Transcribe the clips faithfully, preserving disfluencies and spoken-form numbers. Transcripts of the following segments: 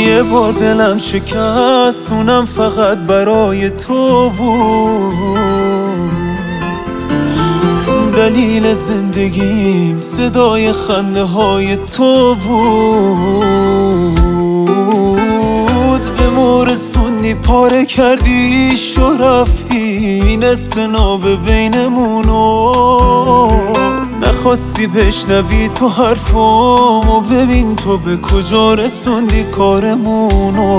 یه بار دلم شکست، اونم فقط برای تو بود. دلیل زندگیم صدای خنده های تو بود. به مورسوندی پاره کردی شو رفتی، نصف ناب بینمونو نخواستی بشنوی تو حرفامو. ببین تو به کجا رسوندی کارمونو.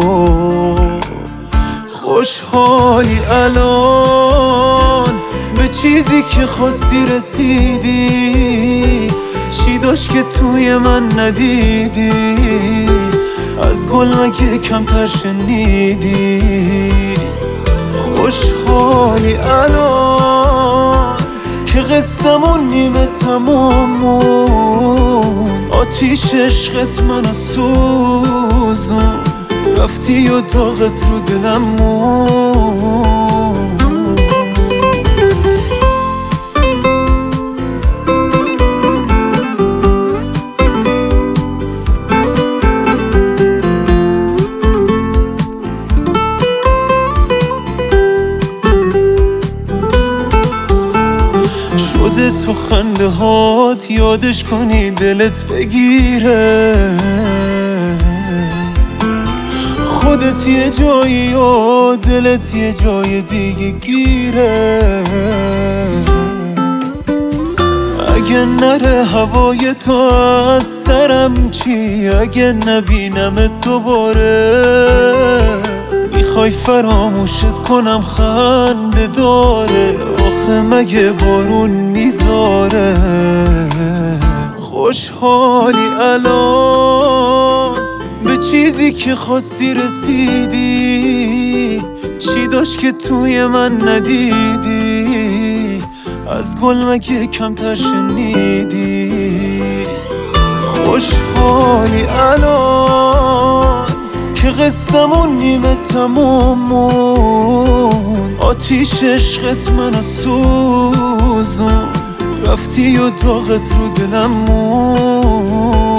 خوشحالی الان به چیزی که خواستی رسیدی؟ چی داشت که توی من ندیدی؟ از گل مگه کمتر شنیدی؟ خوشحالی الان که قصمون نیمه تمامون، آتیش عشقت منو سوزون، رفتی و داغت رو دلم مون. شده تو خنده هات یادش کنی دلت بگیره، خودت یه جایی و دلت یه جای دیگه گیره. اگه نره هوای تو از سرم چی؟ اگه نبینمت دوباره میخوای فراموشت کنم خنده داره؟ آخه مگه بارون میذاره؟ خوشحالی الان به چیزی که خواستی رسیدی؟ چی داشت که توی من ندیدی؟ از گل مگه کمتر شنیدی؟ خوشحالی الان که قصمون نیمه تمامون، آتیش عشقت منو سوزون، رفتی و داغت رو دلم مون.